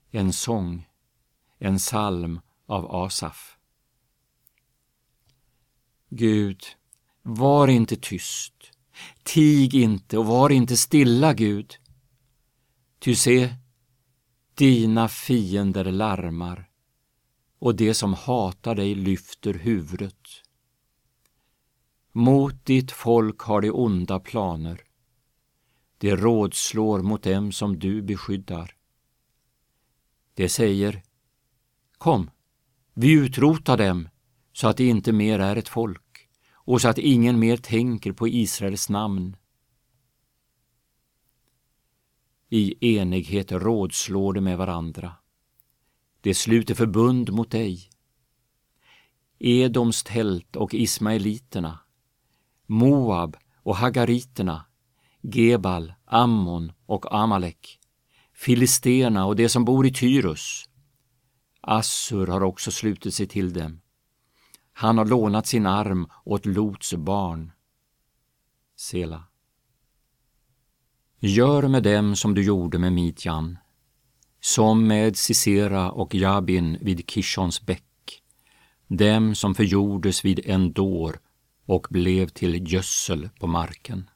En sång, en psalm av Asaf. Gud, var inte tyst, tig inte och var inte stilla, Gud. Ty se, dina fiender larmar och det som hatar dig lyfter huvudet. Mot ditt folk har de onda planer. Det rådslår mot dem som du beskyddar. Det säger, kom, vi utrotar dem så att det inte mer är ett folk och så att ingen mer tänker på Israels namn. I enighet rådslår de med varandra. Det sluter förbund mot dig. Edoms tält och ismaeliterna, Moab och hagariterna, Gebal, Ammon och Amalek, filisterna och de som bor i Tyrus. Assur har också slutit sig till dem. Han har lånat sin arm åt Lots barn. Sela. Gör med dem som du gjorde med Midjan, som med Sisera och Jabin vid Kishons bäck, dem som förgjordes vid Endor och blev till gödsel på marken.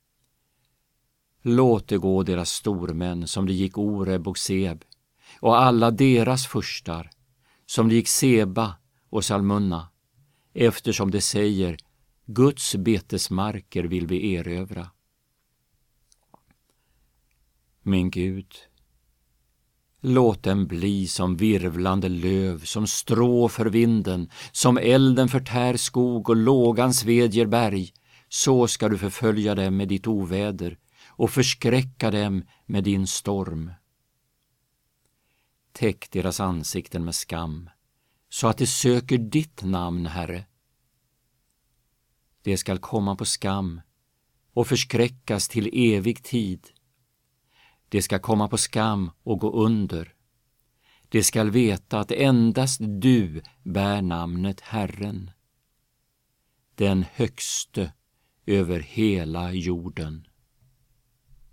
Låt det gå deras stormän som det gick Oreb och Seb, och alla deras furstar som det gick Seba och Salmunna, eftersom det säger, Guds betesmarker vill vi erövra. Min Gud, låt dem bli som virvlande löv, som strå för vinden, som elden förtär skog och lågan svedjer berg. Så ska du förfölja dem med ditt oväder och förskräcka dem med din storm. Täck deras ansikten med skam, så att de söker ditt namn, Herre. Det skall komma på skam och förskräckas till evig tid. Det ska komma på skam och gå under. Det skall veta att endast du bär namnet Herren, den högste över hela jorden.